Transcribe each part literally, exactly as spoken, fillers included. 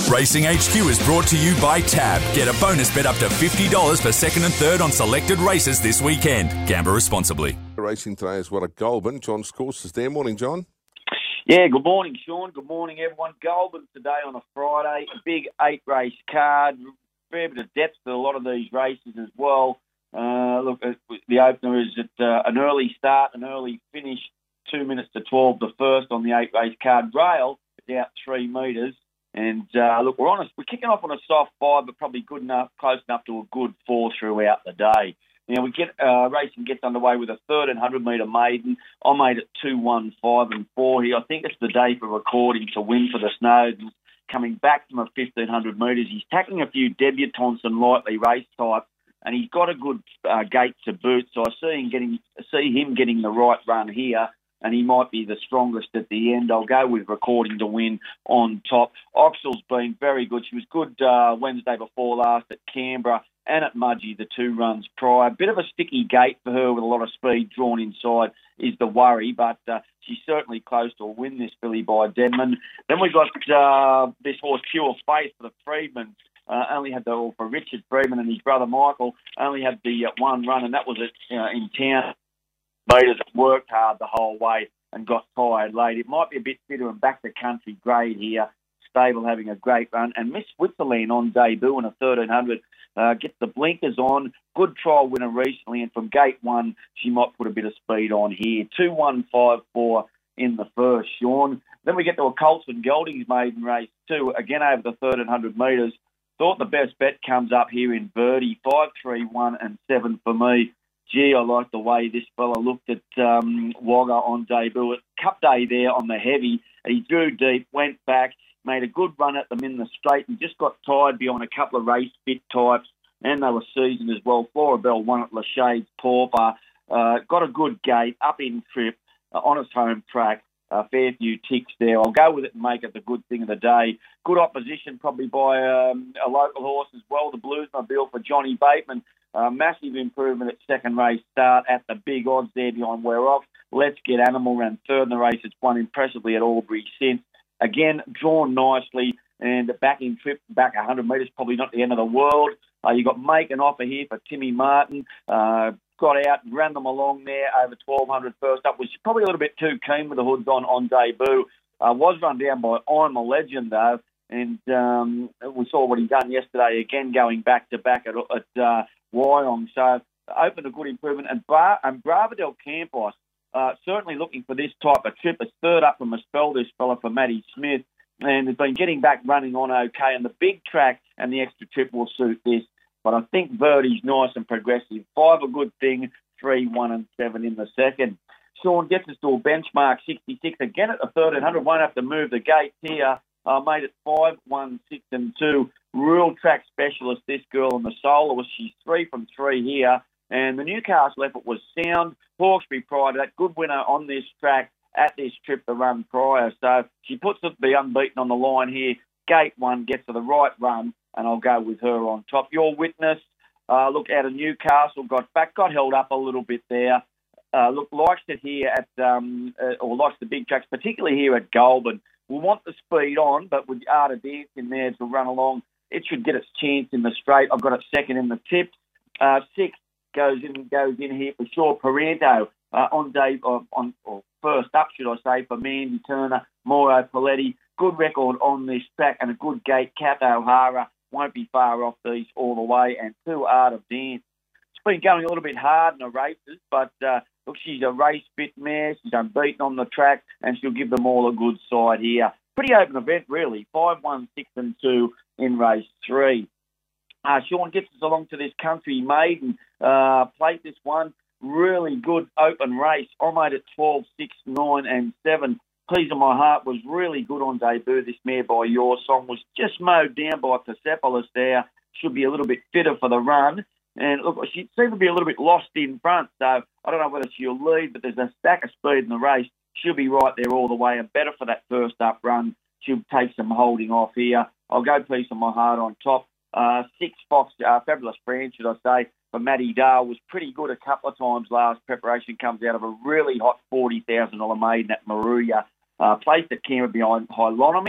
Racing H Q is brought to you by Tab. Get a bonus bet up to fifty dollars for second and third on selected races this weekend. Gamble responsibly. Racing today as well at Goulburn. John Scourse is there. Morning, John. Yeah, good morning, Sean. Good morning, everyone. Goulburn today on a Friday. A big eight-race card. Fair bit of depth to a lot of these races as well. Uh, look, the opener is at uh, an early start, an early finish, two minutes to twelve, the first on the eight-race card. Rail is out three metres. And, uh, look, we're on a, we're kicking off on a soft five, but probably good enough, close enough to a good four throughout the day. Now, we get uh, racing gets underway with a thirteen hundred metre maiden. I made it two, one, five and four here. I think it's the day for recording to win for the Snowdens. Coming back from a fifteen hundred metres, he's tackling a few debutants and lightly race types, and he's got a good uh, gate to boot. So I see him getting see him getting the right run here, and he might be the strongest at the end. I'll go with recording to win on top. Oxel's been very good. She was good uh, Wednesday before last at Canberra and at Mudgee, the two runs prior. Bit of a sticky gate for her with a lot of speed drawn inside is the worry, but uh, she's certainly close to a win, this filly by Denman. Then we've got uh, this horse, Pure Faith, for the Freedman. Uh, only had the, or for Richard Freedman and his brother Michael, only had the uh, one run, and that was at, uh, in town. Leaders worked hard the whole way and got tired late. It might be a bit fitter and back to country grade here. Stable having a great run. And Miss Switzerland on debut in a thirteen hundred uh, gets the blinkers on. Good trial winner recently, and from gate one, she might put a bit of speed on here. two, one, five, four in the first, Sean. Then we get to a Colson Goldings maiden race two, again over the thirteen hundred metres. Thought the best bet comes up here in Verdi. five, three, one and seven for me. Gee, I like the way this fella looked at um, Wagga on debut. At Cup Day there on the heavy, he drew deep, went back, made a good run at them in the straight and just got tired behind a couple of race fit types, and they were seasoned as well. Flora Bell won at Lachey's Pauper. Uh, got a good gate, up in trip, uh, on its home track. A fair few ticks there. I'll go with it and make it the good thing of the day. Good opposition probably by um, a local horse as well, the Bluesmobile for Johnny Bateman. Uh, massive improvement at second race start at the big odds there behind We're Off. Let's Get Animal ran third in the race. It's won impressively at Albury since. Again, drawn nicely and back in trip, back one hundred metres, probably not the end of the world. Uh, you've got Make an Offer here for Timmy Martin. Uh, got out, ran them along there over twelve hundred first up. Was probably a little bit too keen with the hoods on on debut. Uh, was run down by I'm a Legend, though. And um, we saw what he done yesterday, again going back-to-back at, at uh, Wyong. So opened a good improvement. And, Bar- and Brava del Campos, uh, certainly looking for this type of trip. It's third up from a spell, this fella, for Matty Smith. And has been getting back running on okay. And the big track and the extra trip will suit this. But I think Verdi's nice and progressive. Five a good thing, three, one and seven in the second. Sean gets us to a benchmark sixty-six. Again at the thirteen hundred. Won't have to move the gates here. Uh, made it five, one, six and two. Rural track specialist, this girl in the soloist. She's three from three here. And the Newcastle effort was sound. Hawkesbury prior to that. Good winner on this track at this trip the run prior. So she puts it to be unbeaten on the line here. Gate one gets to the right run, and I'll go with her on top. Your Witness, uh, look out of Newcastle, got back, got held up a little bit there. Uh, look, likes it here at, um, uh, or likes the big tracks, particularly here at Goulburn. We want the speed on, but with Art of Dance in there to run along, it should get its chance in the straight. I've got it second in the tips. Uh, six goes in goes in here for sure. Pareto uh, on day uh, on or first up, should I say, for Mandy Turner, Mauro Paletti. Good record on this track and a good gate. Kath O'Hara won't be far off these all the way. And two, Art of Dance. It's been going a little bit hard in the races, but uh, look, she's a race fit mare. She's unbeaten on the track, and she'll give them all a good side here. Pretty open event, really. Five, one, six, and two in race three. Uh, Sean gets us along to this Country Maiden. Uh, played this one. Really good open race. I made it twelve, six, nine, and seven. Please of My Heart was really good on debut. This mare by Your Song was just mowed down by Persepolis there. Should be a little bit fitter for the run. And look, she seemed to be a little bit lost in front, so I don't know whether she'll lead, but there's a stack of speed in the race. She'll be right there all the way and better for that first up run. She'll take some holding off here. I'll go Piece of My Heart on top. Uh, six Fox, uh, Fabulous Brand, should I say, for Matty Dale was pretty good a couple of times last preparation. Comes out of a really hot forty thousand dollars maiden at Maruya. Uh, placed at Canberra behind Hylonomy.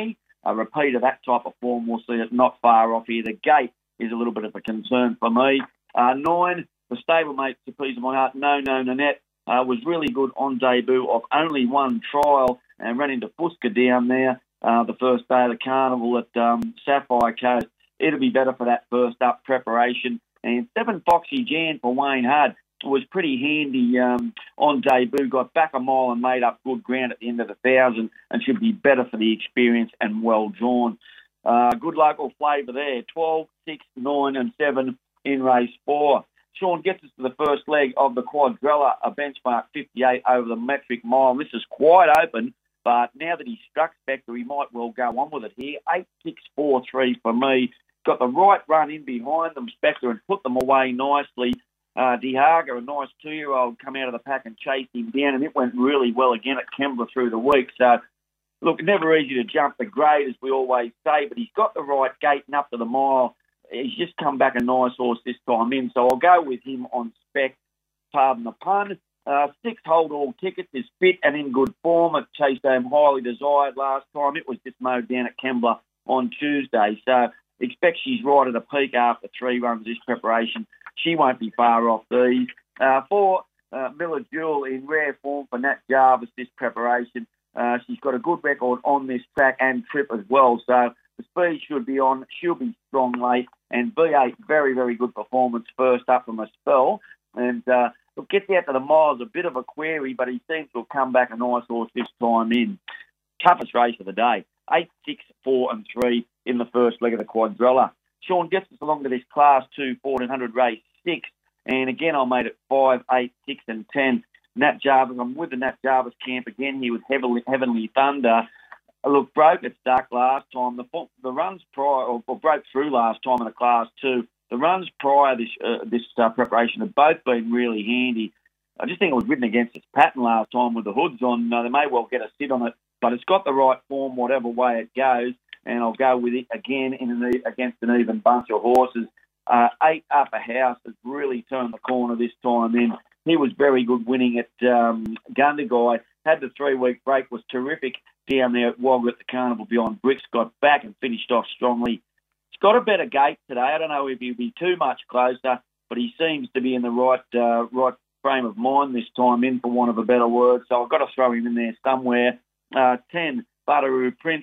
a repeat of that type of form, we'll see it not far off here. The gate is a little bit of a concern for me. Uh, nine, the stablemate, to please my heart, No No Nanette, uh, was really good on debut of only one trial and ran into Fusca down there uh, the first day of the carnival at um, Sapphire Coast. It'll be better for that first up preparation. And seven, Foxy Jan for Wayne Hudd, was pretty handy um, on debut, got back a mile and made up good ground at the end of the thousand and should be better for the experience and well drawn. Uh, good local flavour there, twelve, six, nine and seven in race four. Sean gets us to the first leg of the Quadrella, a benchmark fifty-eight over the metric mile. This is quite open, but now that he's struck Spectre, he might well go on with it here. eight, six, four, three for me. Got the right run in behind them, Spectre, and put them away nicely. Uh, Dehaga, a nice two-year-old, come out of the pack and chased him down, and it went really well again at Kembla through the week. So, look, never easy to jump the grade, as we always say, but he's got the right gait and up to the mile. He's just come back a nice horse this time in, so I'll go with him on spec, pardon the pun. Uh, six hold all tickets, is fit and in good form. It chased home highly desired last time. It was just mowed down at Kembla on Tuesday, so expect she's right at a peak after three runs this preparation. She won't be far off these. Uh, four, uh, Miller Jewel in rare form for Nat Jarvis this preparation. Uh, she's got a good record on this track and trip as well, so the speed should be on. She'll be strong late. And V eight, very, very good performance first up from a spell. And uh, look, gets out to the miles, a bit of a query, but he seems to have come back a nice horse this time in. Toughest race of the day. eight, six, four and three in the first leg of the Quadrella. Sean gets us along to this Class two fourteen hundred race six. And again, I made it five, eight, six and ten. Nat Jarvis, I'm with the Nat Jarvis camp again here with Heavenly, Heavenly Thunder. Look, broke at Stark last time. The the runs prior, or, or broke through last time in the Class two. The runs prior this uh, this uh, preparation have both been really handy. I just think it was ridden against its pattern last time with the hoods on. Uh, they may well get a sit on it, but it's got the right form whatever way it goes. And I'll go with it again in an, against an even bunch of horses. Uh, eight Upper House has really turned the corner this time in. He was very good winning at um, Gundagai. Had the three-week break, was terrific down there at Wagga at the Carnival beyond Bricks. Got back and finished off strongly. He's got a better gait today. I don't know if he'll be too much closer, but he seems to be in the right uh, right frame of mind this time in, for want of a better word. So I've got to throw him in there somewhere. Uh, ten, Butteroo Prince.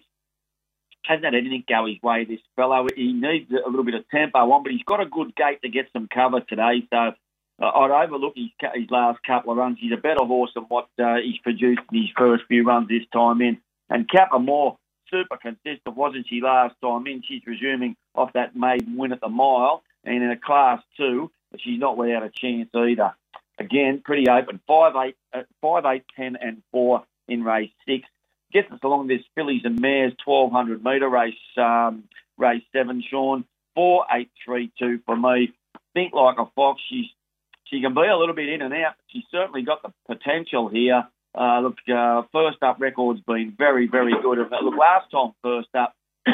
Hasn't had anything go his way, this fellow. He needs a little bit of tempo on, but he's got a good gait to get some cover today. So uh, I'd overlook his, his last couple of runs. He's a better horse than what uh, he's produced in his first few runs this time in. And Kappa Moore, super consistent, wasn't she, last time in? She's resuming off that maiden win at the mile. And in a Class two, but she's not without a chance either. Again, pretty open. five, eight, uh, five, eight, ten and four in race six. Gets us along this Fillies and Mares twelve hundred metre race, um, race seven, Sean. four, eight, three, two for me. Think like a fox. She's She can be a little bit in and out. She's certainly got the potential here. Uh, look, uh, first up record's been very, very good. And look, last time first up,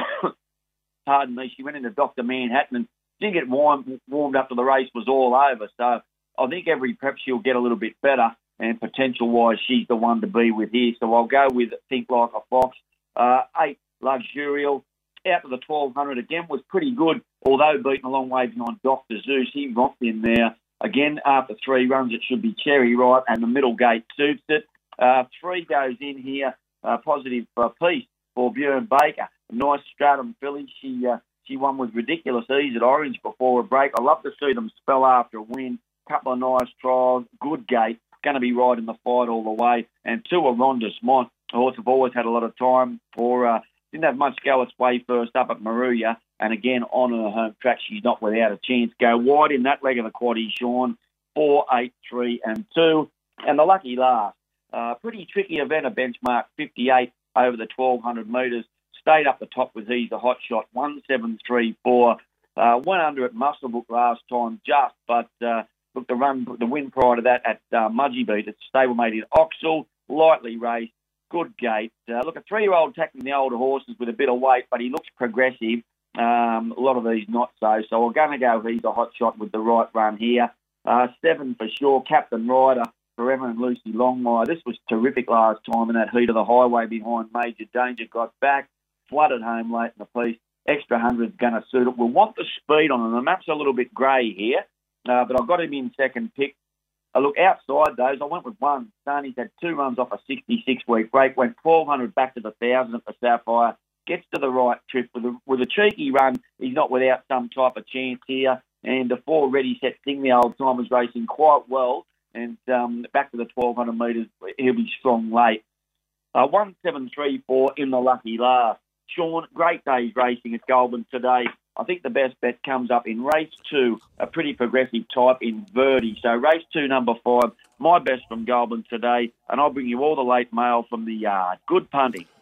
pardon me, she went into Doctor Manhattan and didn't get warm, warmed up to the race, was all over. So I think every prep she'll get a little bit better. And potential-wise, she's the one to be with here. So I'll go with Think Like a Fox. Uh, eight, Luxurial. Out to the twelve hundred again, was pretty good, although beaten a long way behind Doctor Zeus. He romped in there. Again, after three runs, it should be cherry ripe, and the middle gate suits it. Uh, three goes in here. Uh, positive uh, piece for Bjorn Baker. A nice stratum filly. She uh, she won with ridiculous ease at Orange before a break. I love to see them spell after a win. Couple of nice trials. Good gate. Going to be right in the fight all the way. And two are Ronda Smont. The horse have always had a lot of time for... Uh, didn't have much go its way first up at Maruya. And again, on her home track, she's not without a chance. Go wide in that leg of the quaddie, Sean. Four, eight, three, and two. And the lucky last. Uh, pretty tricky event, a benchmark fifty-eight over the twelve hundred metres. Stayed up the top with He's a Hot Shot. One, seven, three, four. Uh, went under at Musclebook last time just, but... Uh, Look, the run, the win prior to that at uh, Mudgee Beat, it's stablemate in Oxel, lightly raced, good gait. Uh, look, a three-year-old tackling the older horses with a bit of weight, but he looks progressive. Um, a lot of these not so. So we're going to go He's a Hot Shot with the right run here. Uh, seven for sure, Captain Ryder, Forever and Lucy Longmire. This was terrific last time in that heat of the highway behind Major Danger. Got back. flooded home late in the piece. Extra hundred's going to suit it. We'll want the speed on him. The map's a little bit grey here, uh, but I've got him in second pick. I look outside those. I went with one. Stoney's had two runs off a sixty-six week break. Went twelve hundred back to the thousand at the Sapphire. Gets to the right trip with a with a cheeky run. He's not without some type of chance here. And the four Ready Set Thing, the old timers, racing quite well. And um, back to the twelve hundred metres, he'll be strong late. Uh, one seven three four in the lucky last. Sean, great days racing at Goulburn today. I think the best bet comes up in race two, a pretty progressive type in Verdi. So race two, number five, my best from Goulburn today, and I'll bring you all the late mail from the yard. Good punting.